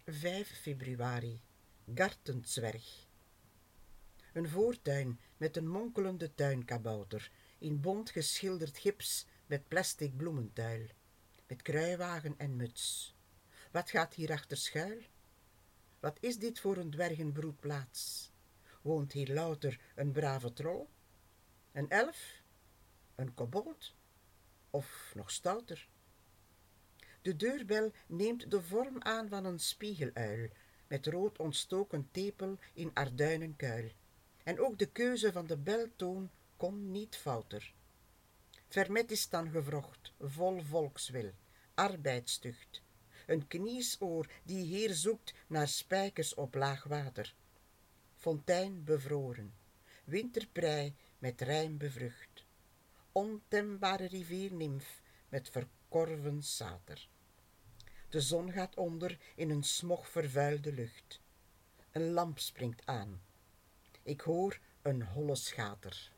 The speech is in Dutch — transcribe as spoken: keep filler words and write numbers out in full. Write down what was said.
vijf februari. Gartenzwerg. Een voortuin met een monkelende tuinkabouter, in bont geschilderd gips met plastic bloementuil, met kruiwagen en muts. Wat gaat hierachter schuil? Wat is dit voor een dwergenbroedplaats? Woont hier louter een brave trol? Een elf? Een kobold? Of nog stouter? De deurbel neemt de vorm aan van een spiegeluil, met rood ontstoken tepel in arduinenkuil. En ook de keuze van de beltoon kon niet fouter. Vermet is dan gevrocht, vol volkswil, arbeidstucht. Een kniesoor die hier zoekt naar spijkers op laag water. Fontein bevroren, winterprei met rijm bevrucht. Ontembare riviernimf met verkorven sater. De zon gaat onder in een smogvervuilde lucht. Een lamp springt aan. Ik hoor een holle schater.